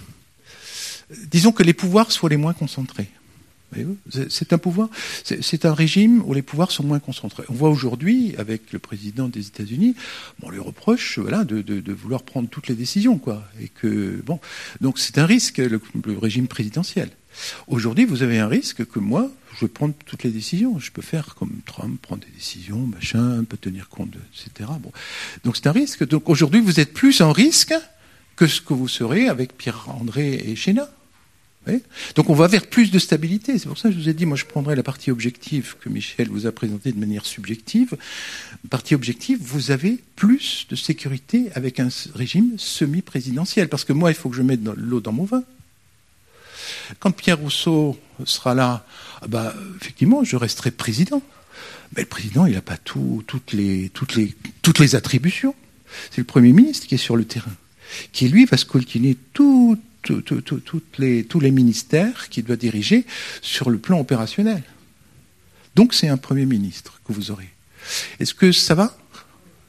Disons que les pouvoirs soient les moins concentrés. C'est un pouvoir, c'est un régime où les pouvoirs sont moins concentrés. On voit aujourd'hui, avec le président des États-Unis, on lui reproche, voilà, de, de, de vouloir prendre toutes les décisions, quoi. Et que bon, donc c'est un risque, le, le régime présidentiel. Aujourd'hui, vous avez un risque que moi, je vais prendre toutes les décisions. Je peux faire comme Trump, prendre des décisions, machin, peut tenir compte, de, et cetera. Bon, donc c'est un risque. Donc aujourd'hui, vous êtes plus en risque que ce que vous serez avec Pierre-André et Chéna. Donc on va vers plus de stabilité. C'est pour ça que je vous ai dit, moi je prendrai la partie objective que Michel vous a présentée de manière subjective. Partie objective, vous avez plus de sécurité avec un régime semi-présidentiel. Parce que moi, il faut que je mette de l'eau dans mon vin. Quand Pierre Rousseau sera là, bah, effectivement, je resterai président. Mais le président, il n'a pas tout, toutes, les, toutes, les, toutes les attributions. C'est le Premier ministre qui est sur le terrain, qui lui va scoltiner tout. Tout, tout, tout, toutes les, tous les ministères qu'il doit diriger sur le plan opérationnel. Donc c'est un Premier ministre que vous aurez. Est-ce que ça va ?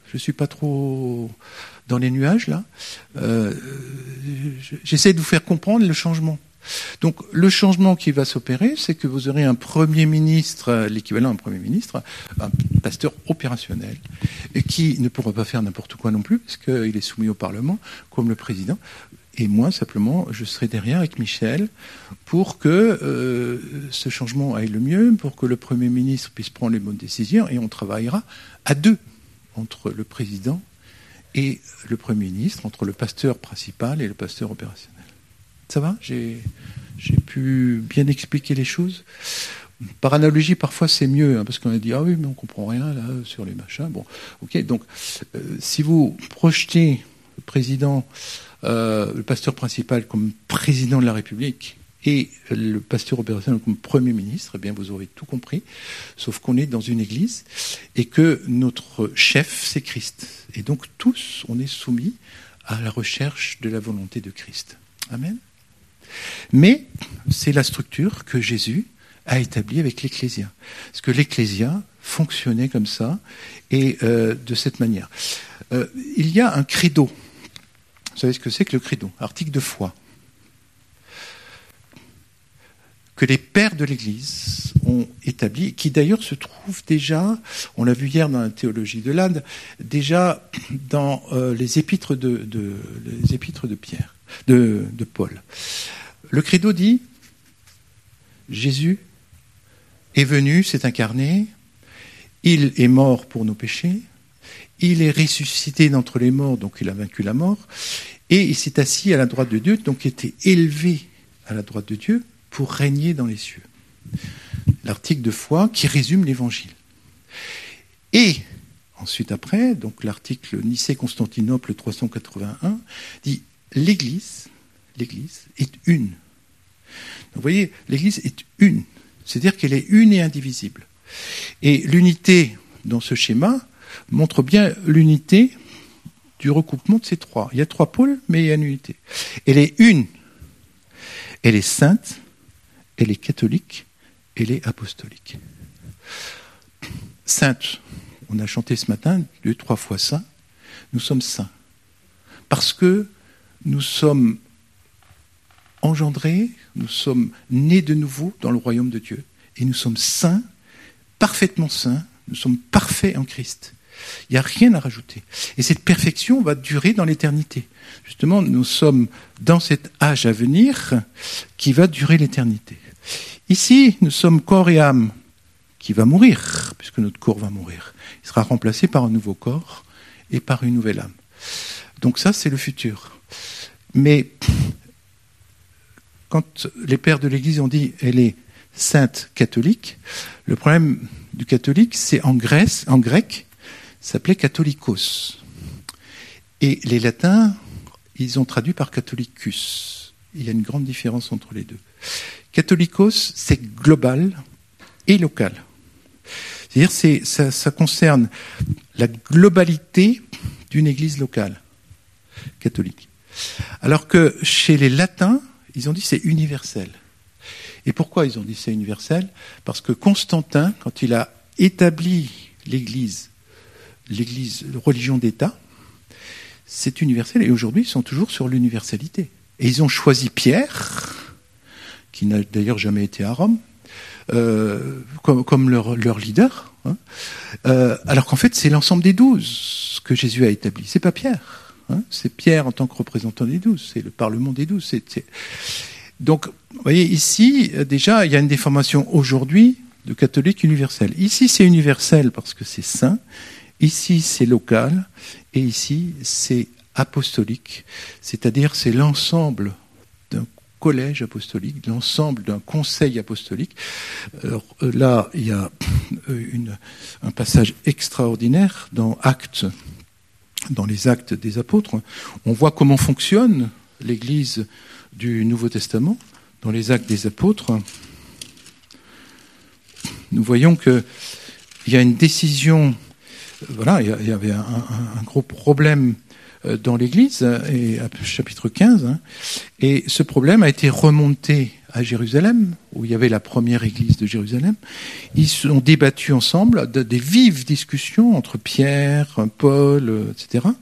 Je suis pas trop dans les nuages là. Euh, j'essaie de vous faire comprendre le changement. Donc le changement qui va s'opérer, c'est que vous aurez un Premier ministre, l'équivalent d'un Premier ministre, un pasteur opérationnel, et qui ne pourra pas faire n'importe quoi non plus, parce qu'il est soumis au Parlement, comme le président. Et moi, simplement, je serai derrière avec Michel pour que euh, ce changement aille le mieux, pour que le Premier ministre puisse prendre les bonnes décisions, et on travaillera à deux, entre le président et le Premier ministre, entre le pasteur principal et le pasteur opérationnel. Ça va ? J'ai, j'ai pu bien expliquer les choses. Par analogie, parfois c'est mieux, hein, parce qu'on a dit « Ah oui, mais on comprend rien là sur les machins. » Bon, ok. Donc, euh, si vous projetez le président, euh, le pasteur principal comme président de la République et le pasteur opérationnel comme Premier ministre, eh bien vous aurez tout compris, sauf qu'on est dans une église et que notre chef, c'est Christ. Et donc tous, on est soumis à la recherche de la volonté de Christ. Amen. Mais c'est la structure que Jésus a établie avec l'Ecclésia. Parce que l'Ecclésia fonctionnait comme ça et euh, de cette manière. Euh, il y a un credo. Vous savez ce que c'est que le credo ? Article de foi. Que les pères de l'Église ont établi, qui d'ailleurs se trouve déjà, on l'a vu hier dans la théologie de l'Inde, déjà dans euh, les épîtres de, de, les épîtres de Pierre, de, de Paul. Le credo dit, Jésus est venu, s'est incarné, il est mort pour nos péchés, il est ressuscité d'entre les morts, donc il a vaincu la mort, et il s'est assis à la droite de Dieu, donc il était élevé à la droite de Dieu pour régner dans les cieux. L'article de foi qui résume l'Évangile. Et ensuite après, donc l'article Nicée-Constantinople trois cent quatre-vingt-un dit l'Église, l'Église est une. Donc, vous voyez, l'Église est une, c'est-à-dire qu'elle est une et indivisible. Et l'unité dans ce schéma montre bien l'unité du recoupement de ces trois. Il y a trois pôles, mais il y a une unité. Elle est une, elle est sainte, elle est catholique, elle est apostolique. Sainte, on a chanté ce matin, deux, trois fois saint, nous sommes saints. Parce que nous sommes engendrés, nous sommes nés de nouveau dans le royaume de Dieu. Et nous sommes saints, parfaitement saints, nous sommes parfaits en Christ. Il n'y a rien à rajouter. Et cette perfection va durer dans l'éternité. Justement, nous sommes dans cet âge à venir qui va durer l'éternité. Ici, nous sommes corps et âme qui va mourir, puisque notre corps va mourir. Il sera remplacé par un nouveau corps et par une nouvelle âme. Donc ça, c'est le futur. Mais quand les pères de l'Église ont dit « elle est sainte catholique », le problème du catholique, c'est en Grèce, en grec, ça s'appelait catholikos. Et les latins, ils ont traduit par catholicus. Il y a une grande différence entre les deux. Catholikos, c'est global et local. C'est-à-dire c'est ça, ça concerne la globalité d'une église locale catholique. Alors que chez les latins, ils ont dit c'est universel. Et pourquoi ils ont dit c'est universel ? Parce que Constantin, quand il a établi l'église, l'église, la religion d'État, c'est universel. Et aujourd'hui, ils sont toujours sur l'universalité. Et ils ont choisi Pierre, qui n'a d'ailleurs jamais été à Rome, euh, comme, comme leur, leur leader, hein, euh, alors qu'en fait, c'est l'ensemble des douze que Jésus a établi. C'est pas Pierre. Hein, c'est Pierre en tant que représentant des douze. C'est le Parlement des douze. C'est, c'est... Donc, vous voyez, ici, déjà, il y a une déformation aujourd'hui de catholique universel. Ici, c'est universel parce que c'est saint. Ici, c'est local. Et ici, c'est apostolique. C'est-à-dire, c'est l'ensemble d'un collège apostolique, l'ensemble d'un conseil apostolique. Alors, là, il y a une, un passage extraordinaire dans Actes, dans les Actes des Apôtres. On voit comment fonctionne l'Église du Nouveau Testament. Dans les Actes des Apôtres, nous voyons qu'il y a une décision. Voilà, il y avait un, un, un gros problème dans l'Église, et chapitre quinze. Hein, et ce problème a été remonté à Jérusalem, où il y avait la première Église de Jérusalem. Ils se sont débattus ensemble, de, des vives discussions entre Pierre, Paul, et cetera.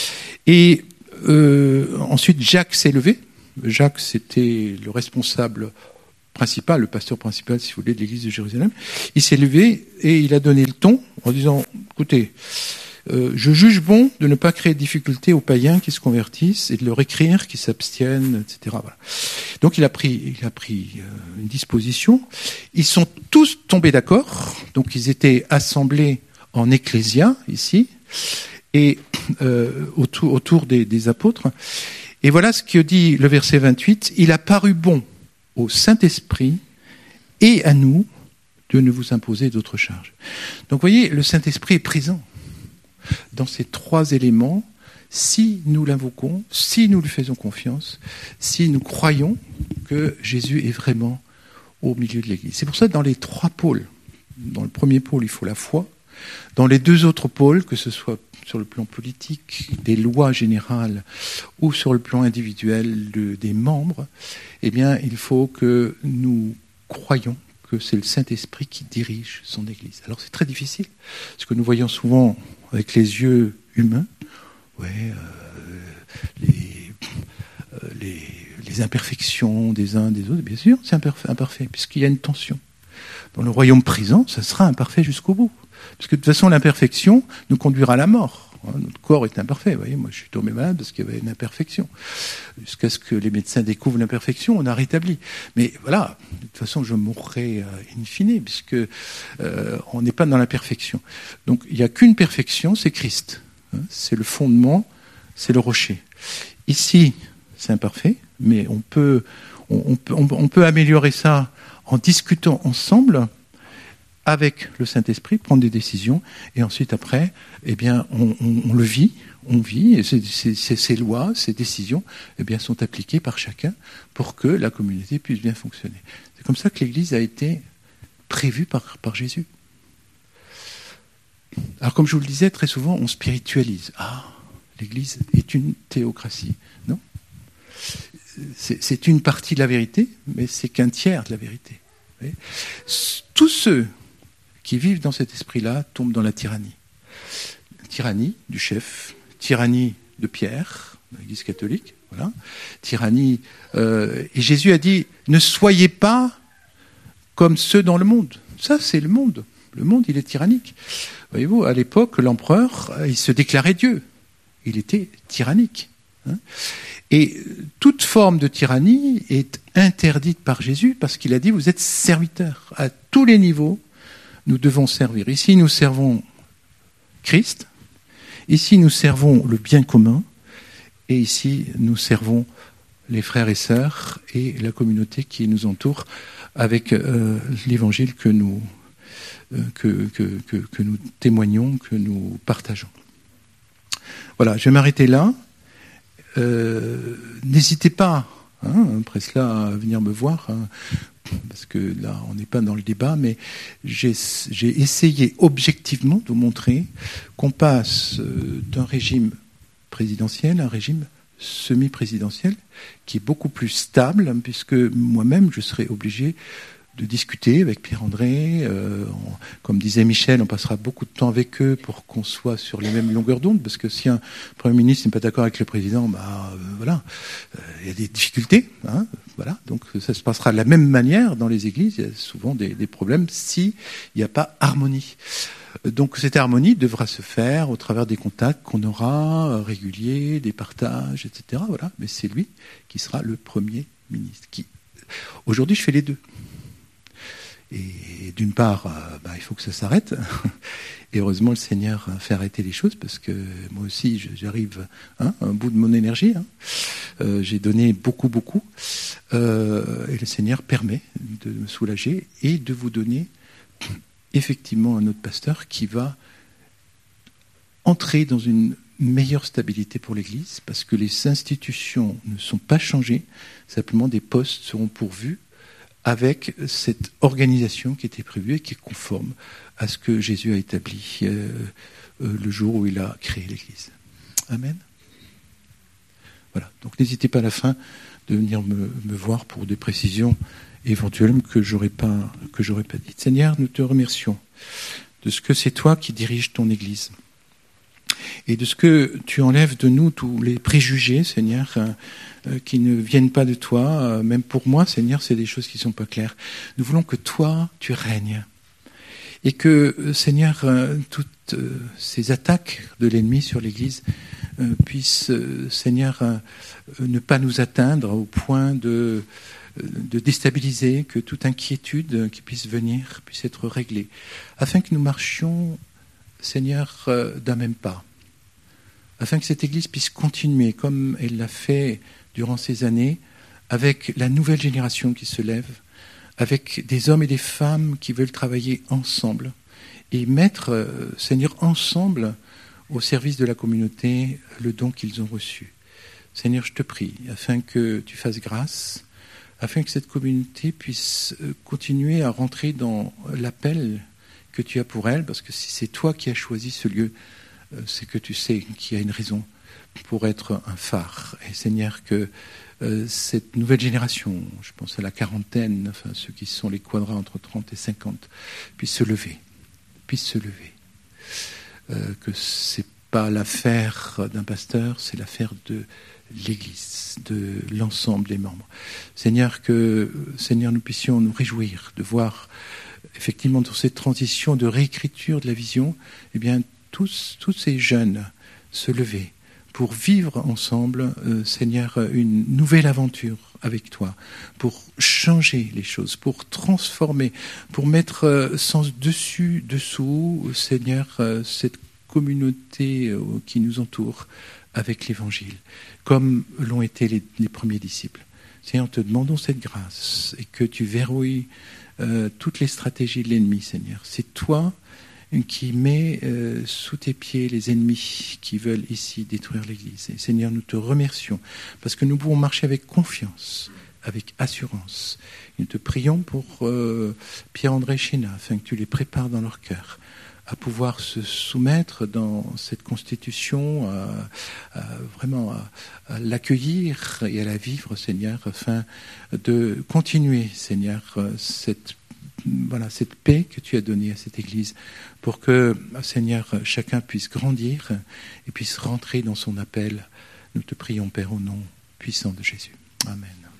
Et euh, ensuite, Jacques s'est levé. Jacques, c'était le responsable principal, le pasteur principal, si vous voulez, de l'Église de Jérusalem. Il s'est levé et il a donné le ton en disant, écoutez, Euh, je juge bon de ne pas créer de difficultés aux païens qui se convertissent et de leur écrire qu'ils s'abstiennent, et cetera. Voilà. Donc il a pris, il a pris euh, une disposition. Ils sont tous tombés d'accord. Donc ils étaient assemblés en ecclésia ici et euh, autour, autour des, des apôtres. Et voilà ce que dit le verset vingt-huit. Il a paru bon au Saint-Esprit et à nous de ne vous imposer d'autres charges. Donc vous voyez, le Saint-Esprit est présent dans ces trois éléments, si nous l'invoquons, si nous lui faisons confiance, si nous croyons que Jésus est vraiment au milieu de l'Église. C'est pour ça que dans les trois pôles, dans le premier pôle, il faut la foi. Dans les deux autres pôles, que ce soit sur le plan politique, des lois générales, ou sur le plan individuel de, des membres, eh bien, il faut que nous croyions que c'est le Saint-Esprit qui dirige son Église. Alors c'est très difficile, parce que nous voyons souvent avec les yeux humains, ouais, euh, les, euh, les, les imperfections des uns des autres. Bien sûr, c'est imparfait, imparfait, puisqu'il y a une tension. Dans le royaume présent, ça sera imparfait jusqu'au bout. Parce que de toute façon, l'imperfection nous conduira à la mort. Notre corps est imparfait. Vous voyez, moi, je suis tombé malade parce qu'il y avait une imperfection. Jusqu'à ce que les médecins découvrent l'imperfection, on a rétabli. Mais voilà, de toute façon, je mourrai euh, in fine, puisque euh, on n'est pas dans la perfection. Donc, il n'y a qu'une perfection, c'est Christ. Hein, c'est le fondement, c'est le rocher. Ici, c'est imparfait, mais on peut, on, on peut, on peut améliorer ça en discutant ensemble avec le Saint-Esprit, prendre des décisions, et ensuite, après, eh bien, on, on, on le vit, on vit, et ces, ces, ces lois, ces décisions, eh bien, sont appliquées par chacun pour que la communauté puisse bien fonctionner. C'est comme ça que l'Église a été prévue par, par Jésus. Alors, comme je vous le disais, très souvent, on spiritualise. Ah, l'Église est une théocratie. Non, c'est, c'est une partie de la vérité, mais c'est qu'un tiers de la vérité. Vous voyez ? Tous ceux qui vivent dans cet esprit-là tombent dans la tyrannie. Tyrannie du chef, tyrannie de Pierre, de l'Église catholique, voilà. Tyrannie. Euh, et Jésus a dit, ne soyez pas comme ceux dans le monde. Ça, c'est le monde. Le monde, il est tyrannique. Voyez-vous, à l'époque, l'empereur, il se déclarait Dieu. Il était tyrannique. Hein. Et toute forme de tyrannie est interdite par Jésus parce qu'il a dit, vous êtes serviteurs. À tous les niveaux, nous devons servir. Ici, nous servons Christ. Ici, nous servons le bien commun. Et ici, nous servons les frères et sœurs et la communauté qui nous entoure avec euh, l'évangile que nous, euh, que, que, que, que nous témoignons, que nous partageons. Voilà, je vais m'arrêter là. Euh, n'hésitez pas, hein, après cela, à venir me voir, hein, parce que là, on n'est pas dans le débat, mais j'ai, j'ai essayé objectivement de vous montrer qu'on passe euh, d'un régime présidentiel à un régime semi-présidentiel, qui est beaucoup plus stable, hein, puisque moi-même, je serai obligé de discuter avec Pierre-André. Euh, on, comme disait Michel, on passera beaucoup de temps avec eux pour qu'on soit sur les mêmes longueurs d'onde, parce que si un Premier ministre n'est pas d'accord avec le président, bah euh, voilà, il euh, y a des difficultés. Hein, voilà, donc ça se passera de la même manière dans les églises. Il y a souvent des, des problèmes s'il n'y a pas harmonie. Donc cette harmonie devra se faire au travers des contacts qu'on aura euh, réguliers, des partages, et cetera. Voilà, mais c'est lui qui sera le Premier ministre. Qui... Aujourd'hui, je fais les deux. Et d'une part, euh, bah, il faut que ça s'arrête. Et heureusement, le Seigneur fait arrêter les choses, parce que moi aussi, j'arrive hein, à un bout de mon énergie. Hein. Euh, j'ai donné beaucoup, beaucoup. Euh, et le Seigneur permet de me soulager et de vous donner effectivement un autre pasteur qui va entrer dans une meilleure stabilité pour l'Église, parce que les institutions ne sont pas changées, simplement des postes seront pourvus avec cette organisation qui était prévue et qui est conforme à ce que Jésus a établi euh, euh, le jour où il a créé l'Église. Amen. Donc n'hésitez pas à la fin de venir me, me voir pour des précisions éventuelles que j'aurais pas, que j'aurais pas dites. Seigneur, nous te remercions de ce que c'est toi qui diriges ton Église. Et de ce que tu enlèves de nous tous les préjugés, Seigneur, euh, qui ne viennent pas de toi. Euh, même pour moi, Seigneur, c'est des choses qui ne sont pas claires. Nous voulons que toi, tu règnes. Et que, euh, Seigneur, euh, toutes euh, ces attaques de l'ennemi sur l'Église euh, puissent, euh, Seigneur, euh, ne pas nous atteindre au point de, euh, de déstabiliser, que toute inquiétude qui puisse venir puisse être réglée, afin que nous marchions, Seigneur, euh, d'un même pas, afin que cette Église puisse continuer comme elle l'a fait durant ces années, avec la nouvelle génération qui se lève, avec des hommes et des femmes qui veulent travailler ensemble et mettre, euh, Seigneur, ensemble au service de la communauté le don qu'ils ont reçu. Seigneur, je te prie, afin que tu fasses grâce, afin que cette communauté puisse continuer à rentrer dans l'appel que tu as pour elle, parce que si c'est toi qui as choisi ce lieu, c'est que tu sais qu'il y a une raison pour être un phare. Et Seigneur, que euh, cette nouvelle génération, je pense à la quarantaine, enfin ceux qui sont les quadras entre trente et cinquante, puissent se lever, puissent se lever. Euh, que c'est pas l'affaire d'un pasteur, c'est l'affaire de l'Église, de l'ensemble des membres. Seigneur, que Seigneur, nous puissions nous réjouir de voir effectivement dans cette transition de réécriture de la vision, eh bien tous, tous ces jeunes se lever pour vivre ensemble, euh, Seigneur, une nouvelle aventure avec toi, pour changer les choses, pour transformer, pour mettre euh, sans dessus, dessous, Seigneur, euh, cette communauté euh, qui nous entoure avec l'Évangile, comme l'ont été les, les premiers disciples. Seigneur, te demandons cette grâce et que tu verrouilles euh, toutes les stratégies de l'ennemi, Seigneur. C'est toi qui met euh, sous tes pieds les ennemis qui veulent ici détruire l'Église. Et Seigneur, nous te remercions parce que nous pouvons marcher avec confiance, avec assurance. Et nous te prions pour euh, Pierre-André Chéna, afin que tu les prépares dans leur cœur à pouvoir se soumettre dans cette constitution, à, à, vraiment à, à l'accueillir et à la vivre, Seigneur, afin de continuer, Seigneur, cette Voilà, cette paix que tu as donnée à cette Église pour que, Seigneur, chacun puisse grandir et puisse rentrer dans son appel. Nous te prions, Père, au nom puissant de Jésus. Amen.